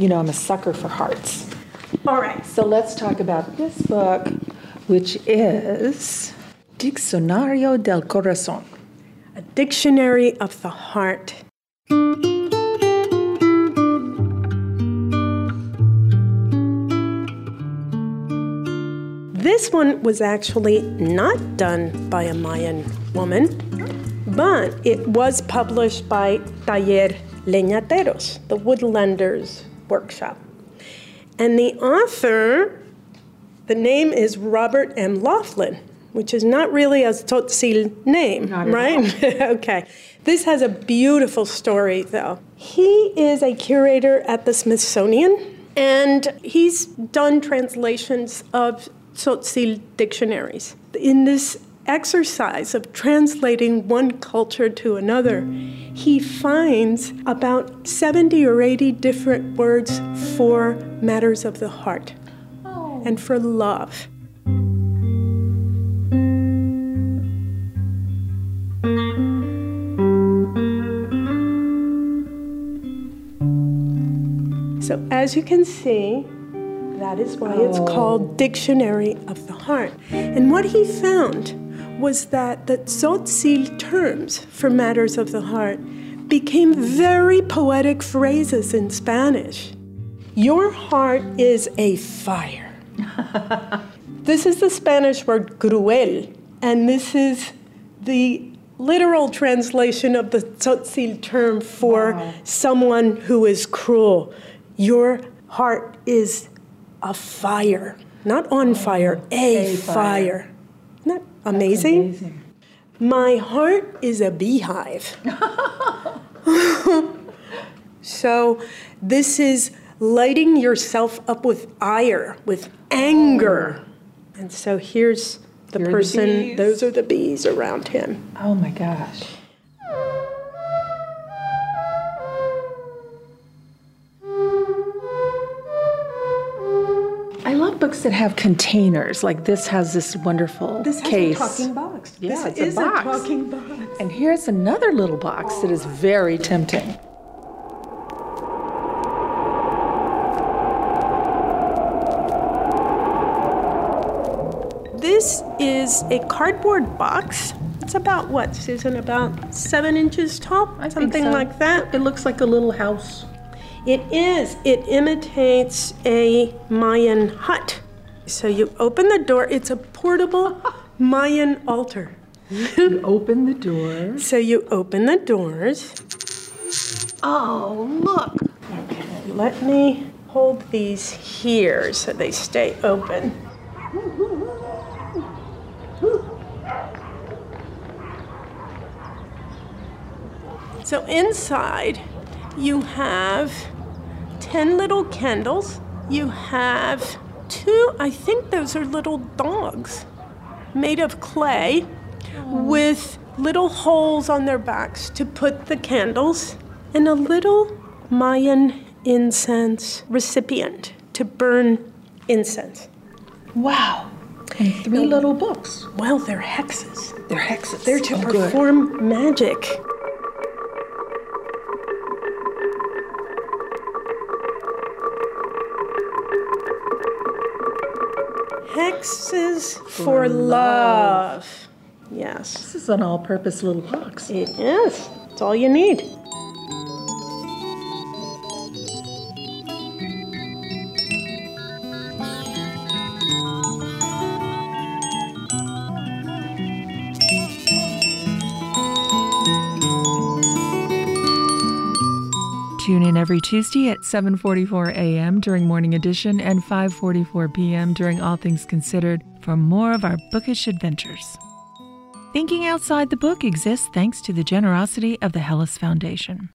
You know, I'm a sucker for hearts. All right. So let's talk about this book, which is Diccionario del Corazón. A Dictionary of the Heart. This one was actually not done by a Mayan woman, but it was published by Taller Leñateros, the Woodlanders Workshop. And the author, the name is Robert M. Laughlin, which is not really a Tzotzil name, right? Okay. This has a beautiful story, though. He is a curator at the Smithsonian, and he's done translations of Tzotzil dictionaries. In this exercise of translating one culture to another, he finds about 70 or 80 different words for matters of the heart and for love. So as you can see, that is why it's called Dictionary of the Heart. And what he found was that the Tzotzil terms for matters of the heart became very poetic phrases in Spanish. Your heart is a fire. This is the Spanish word cruel, and this is the literal translation of the Tzotzil term for someone who is cruel. Your heart is a fire, not on fire, a fire. Isn't that amazing? That's amazing. My heart is a beehive. So this is lighting yourself up with ire, with anger. And so here's the person, those are the bees around him. Oh my gosh. I love books that have containers. Like this has this wonderful This has case. a talking box. Yeah, this it's is a box. a talking box. And here's another little box that is very tempting. This is a cardboard box. It's about what, Susan? About 7 inches tall? Something like that? It looks like a little house. It is. It imitates a Mayan hut. So you open the door. It's a portable Mayan altar. You open the door. So you open the doors. Oh, look. Okay, let me hold these here so they stay open. So inside, you have 10 little candles. You have 2, I think those are little dogs, made of clay with little holes on their backs to put the candles, and a little Mayan incense recipient to burn incense. Wow. And 3 little books. Well, they're hexes. They're hexes. They're to perform magic. Hexes for love. Yes. This is an all-purpose little box. It is. It's all you need. Tune in every Tuesday at 7:44 a.m. during Morning Edition and 5:44 p.m. during All Things Considered for more of our bookish adventures. Thinking Outside the Book exists thanks to the generosity of the Hellas Foundation.